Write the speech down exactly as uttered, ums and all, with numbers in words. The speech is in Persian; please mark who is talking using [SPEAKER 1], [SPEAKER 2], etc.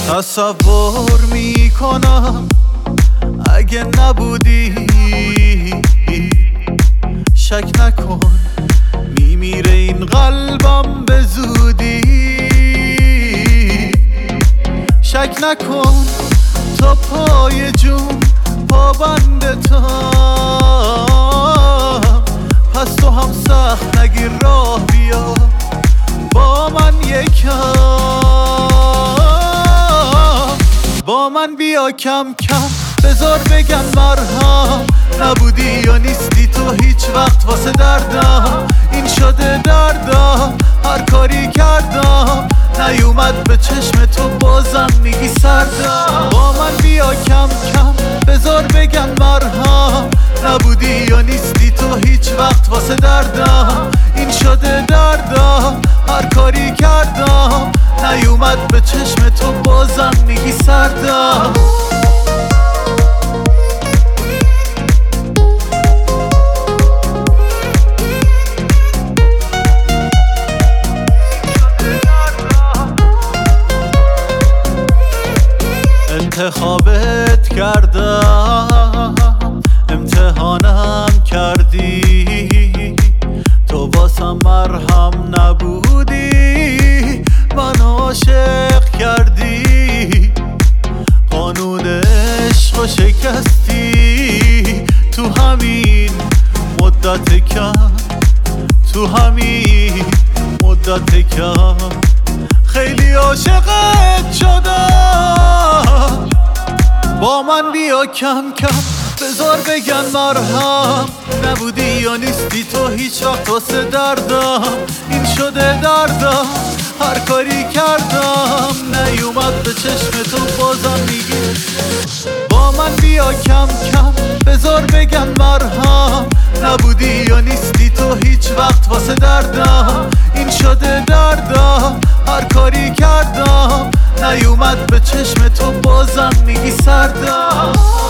[SPEAKER 1] تصور میکنم اگه نبودی، شک نکن میمیره این قلبم به زودی. شک نکن تا پای جون پابندتم، پس تو هم سخت نگیر راه بیا با من یکم، با من بیا کم کم بذار بگم مرهم. نبودی یا نیستی تو هیچ وقت واسه دردم، این شده دردم هر کاری کردم نیومد به چشم تو بازم میگی سردم. با من بیا کم کم بذار بگم مرهم. نبودی یا نیستی تو هیچ وقت واسه دردم، این شده دردم هر کاری کردم نیومد به چشم تو بازم میگی سردم. انتخابت کردم امتحانم کردی، تو واسم مرهم نبودی من عاشق کردی. قانون عشق شکستی تو همین مدت کم، تو همین مدت کم خیلی عاشقت شدم. با من بیا کم کم بذار بگن مرهم. نبودی یا نیستی تو هیچ وقت واسه دردم، این شده دردم هر کاری کردم نیومد به چشم تو بازم میگی. با من بیا کم کم بذار بگن مرهم. نبودی یا نیستی تو هیچ وقت واسه دردم، این شده دردم هر کاری کردم نیومد به چشم تو بازم میگی سردم.